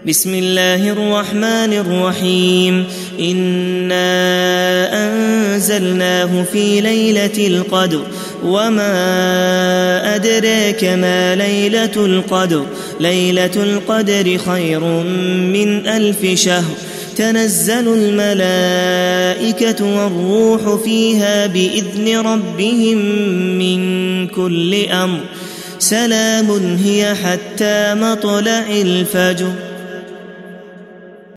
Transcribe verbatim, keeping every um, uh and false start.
بسم الله الرحمن الرحيم إنا أنزلناه في ليلة القدر وما أدراك ما ليلة القدر ليلة القدر خير من ألف شهر تنزل الملائكة والروح فيها بإذن ربهم من كل أمر سلام هي حتى مطلع الفجر.